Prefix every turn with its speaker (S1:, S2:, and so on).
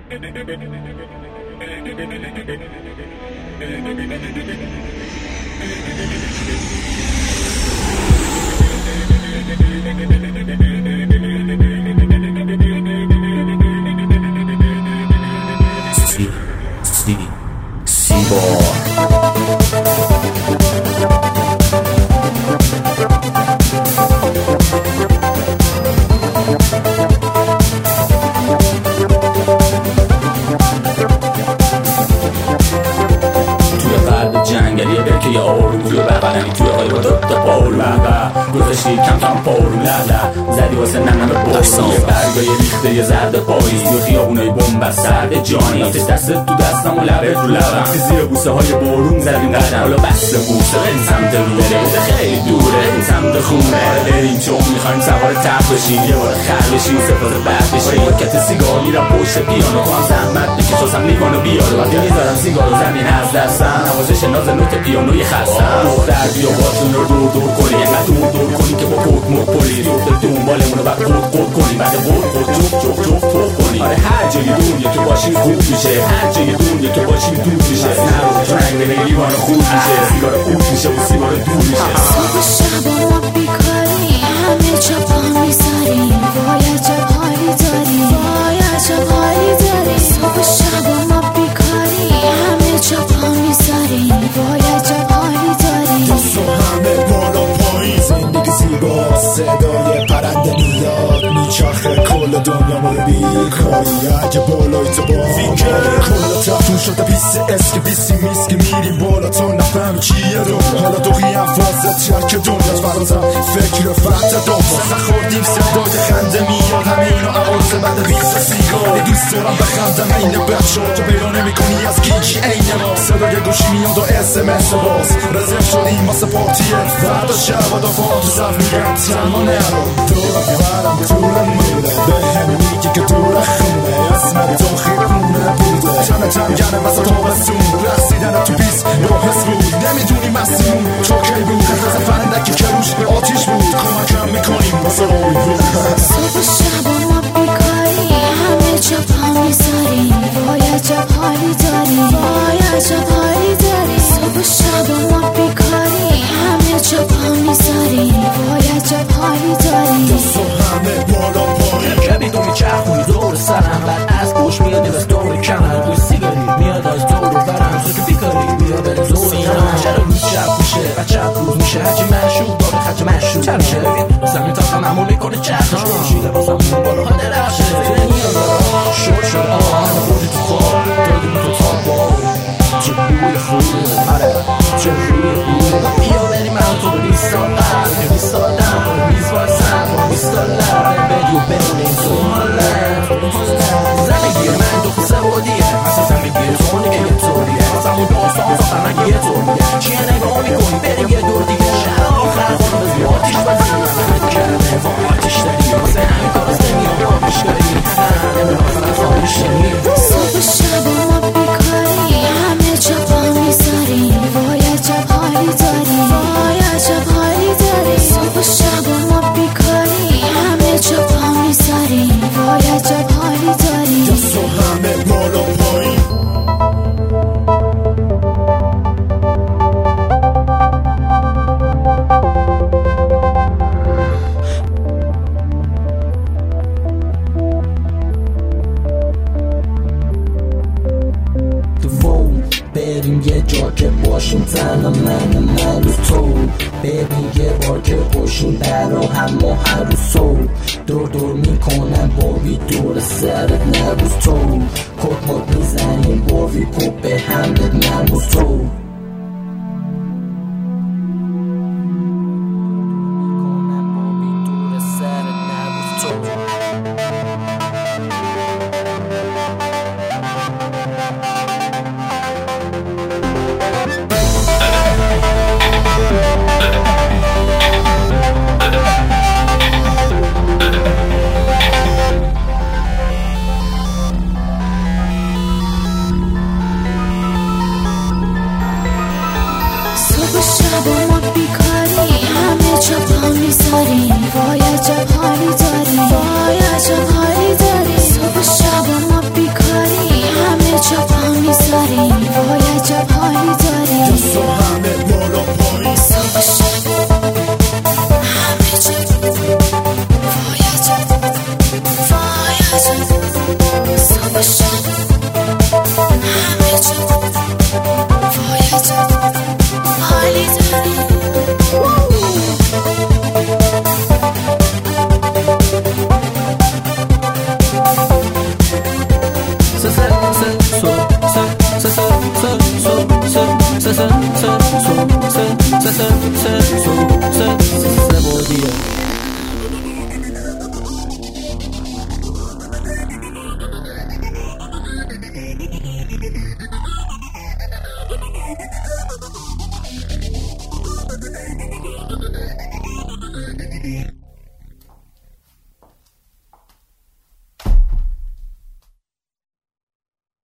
S1: که آروم توی بغلمی توی های با دوتا پاول گذاشتی کم کم پاروم لعله زدی واسه ننم بارون یه برگای ریخته یه زرد پاییز دو خیابونای بومب سرد جانی آتش دستت تو دستم و لبت رو لبم که زیر بوسه های بارون زدیم قدم حالا بسته بوسه بریم سمت روده خیلی دوره بریم سمت خونه بریم چون میخوایم سوار تخت بشیم یه بار خر بشیم سپاس بعد بشیم با کت سیگار میرم پشت پیانو تو هم زحمت بکش واسم لیوانو بیار وقتی میذارم سیگارو زمین از دستم نوازش ناز نوت پیانوی خستم دختر بیا باتون رو دور کنی اینقدر دور کنی که با پوک مک پلیس بیفته دنبالمونو بعد قد کنی بعد قد جفت کنی آره هر جای دنیا تو باشی خوب میشه هر جای دنیا تو باشی دور میشه نرو تو رنگ به لیوان خوب میشه سیگار اوت میشه و سیگار دور میشه
S2: صبح شب ما بیکاری همه جا پا میذاریم باید جا حالی داری باید جا حالی داری صبح شب ما بیکاری همه جا پا میذاریم باید جا حالی داری
S3: دستو همه بالا پایین زندگی زیبا صدای پرنده میاد میچرخه کل دنیا ما رو بیکاری اگه بالای تو با فکر کل تفتون شده پیست اسک بیستی میسک میریم بالا تو نفهم چیه رو حالا دو قیم فازت چرک دنیاز فرازم فکر فتح دوست خوردیم صدای خنده میاد همه اینو عوض بعد ریز سیگار دوست دارم بخندم این بچه تو پیدا نمی کنی از گیچ این ما صدای گوشی میاد و اسمس باز رزرو شدیم واسه پارتیه فردا شب و دفعه تو صف میگم تنها نرو دور برم طول موله به هم میگی که دور خونه اسمت تو خیرمونه بوده تن گنه واسه تو بسون رسیدن تو بیس با حس بود نمیدونی مسیمون تو کی بود خزه فرندکی که روش آتیش بود کمکم میکنیم واسه روی بود
S2: صبح شب ما بیکاری همه جا پا میذاریم باید جا حالی داری باید جا حالی داری صبح شب ما بیکاری همه جا پا میذاریم باید جا حالی داری
S3: دستو همه بالا پایین
S4: کبیدو میچرخونی دور سرم بعد از گوش میاد از دور کمر روی سیگاری میاد از دور رو برم تو که بیکاری بیا بره زور کنم چرا روز شب میشه و چپ روز میشه هرچی مشروب داره خرج مشروب چرا میشه زمین تا همون میکنه چرخش میشیده بازم اون بالا ها درخشه دنیا دارا شور شد آه بودی تو خواب دادیم تو خواب چه روی خوبه آره چه روی خوبه بیا بریم من تو رو 20 سال قبل 20 سال دم 20 واسم 20 دلار بگو بریم تو هالند زندگی من تو خسه بودیه اصلا زندگی تو نگه یه طوریه اصلا اون داستان فقط نگه یه طوریه چیه نگاه میکنی بریم یه دور دیگه شهر آخر خانم بزی آتیش بزی من کرده و آتیش داری واسه همین کار از نمیام آبیش داری نمیام از آبیش داری
S2: صبح شب ما بیکاری همه جا پا میذاریم باید جا حالی داری باید جا حالی داری صبح شب ما بیکاری همه جا پا میذاریم باید جا حالی داری
S3: دستو همه بالا پایین
S4: بریم یه جا که باشیم تنها من و تو بریم یه بار که باشیم برا هم و هر روز تو دور میکنم بابی دور سرت نروز تو کت میزنیم بابی پوپ به همت نروز تو
S3: این